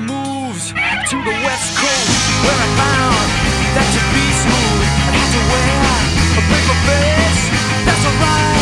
moves to the west coast, where I found that to be smooth I had to wear a paper face. That's alright.